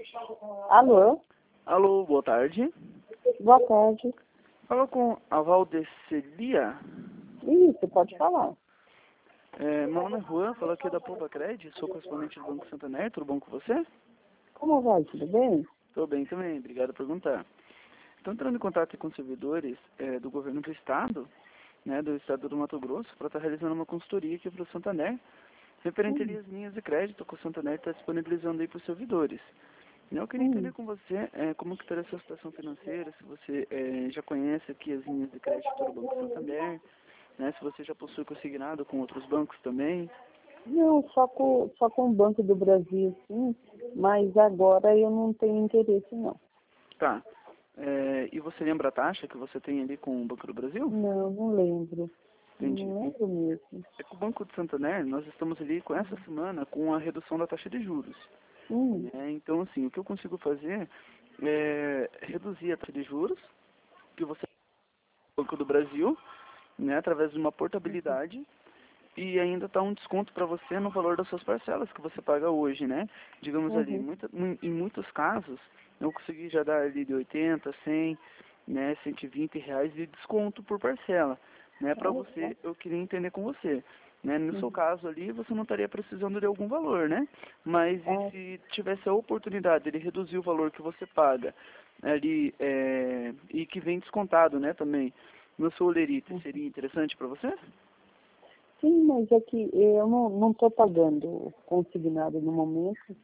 Alô? Alô, boa tarde. Boa tarde. Fala com a Valdecelia. Isso, pode falar. Meu nome é Juan, falo aqui da Provacred, sou correspondente do Banco Santander, tudo bom com você? Como vai? Tudo bem? Estou bem também, obrigado por perguntar. Estou entrando em contato com servidores do governo do estado, do estado do Mato Grosso, para estar realizando uma consultoria aqui para o Santander, referente ali às linhas de crédito que o Santander está disponibilizando aí para os servidores. Eu queria entender com você como que está a sua situação financeira, se você já conhece aqui as linhas de crédito do Banco Santander, se você já possui consignado com outros bancos também. Não, só com o Banco do Brasil, sim, mas agora eu não tenho interesse, não. Tá. E você lembra a taxa que você tem ali com o Banco do Brasil? Não lembro. Entendi. Não lembro mesmo. É que o Banco de Santander, nós estamos ali com essa semana com a redução da taxa de juros. Então, assim, o que eu consigo fazer é reduzir a taxa de juros que você tem no Banco do Brasil, através de uma portabilidade, e ainda está um desconto para você no valor das suas parcelas que você paga hoje, Digamos ali, em muitos casos, eu consegui já dar ali de 80, 100, R$ 120 de desconto por parcela, Para você, eu queria entender com você. No seu caso ali, você não estaria precisando de algum valor, Mas e se tivesse a oportunidade de reduzir o valor que você paga ali, e que vem descontado, também, no seu Olerite, seria interessante para você? Sim, mas é que eu não estou pagando consignado no momento,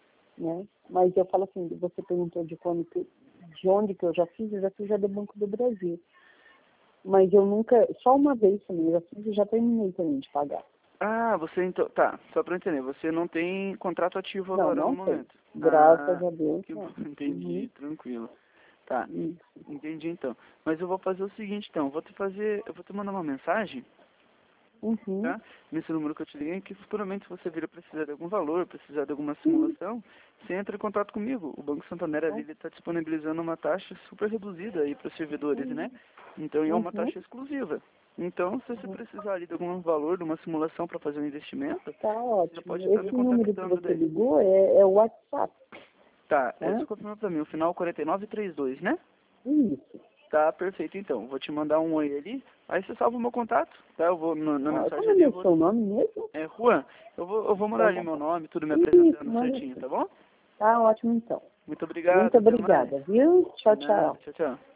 Mas eu falo assim, você perguntou de onde que eu já fiz já do Banco do Brasil. Mas eu nunca, só uma vez também, eu já fiz e já terminei também de pagar. Ah, você então, tá, só para entender, você não tem contrato ativo agora no momento? Graças a Deus, que bom, não. entendi, tranquilo. Tá, Isso. entendi então. Mas eu vou fazer o seguinte então, eu vou te mandar uma mensagem, tá? Nesse número que eu te liguei, que futuramente se você vir a precisar de algum valor, precisar de alguma simulação, você entra em contato comigo. O Banco Santander ali está disponibilizando uma taxa super reduzida aí para os servidores, Então é uma taxa exclusiva. Então, se você precisar ali de algum valor, de uma simulação para fazer um investimento, Tá ótimo. você pode estar me Esse número que contactando você daí. ligou é o WhatsApp, Tá, você confirma para mim, o final 4932, Isso. Tá, perfeito então. Vou te mandar um oi ali, aí você salva o meu contato, tá? Eu vou na mensagem Como ali, é o seu nome mesmo? É Juan, eu vou mandar ali Tá meu bom. nome, tudo me Isso, apresentando manda certinho, sim. tá bom? Tá ótimo então. Muito obrigado, Muito até mais. obrigada, viu? Tchau, De nada, tchau. tchau, tchau.